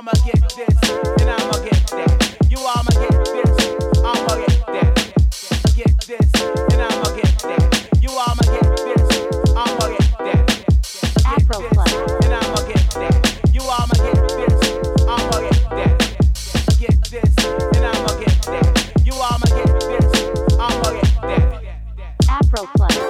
I'ma get this, and I'ma get that. You I'ma get this, I'ma get that. Get this, and I'ma get that. You I'ma get this, I'ma get that. Afro Get this, and I'ma get that. You I'ma get this, I'ma get that. Get this, and I'ma get that. You I'ma get this, I'ma get that. Afro Club.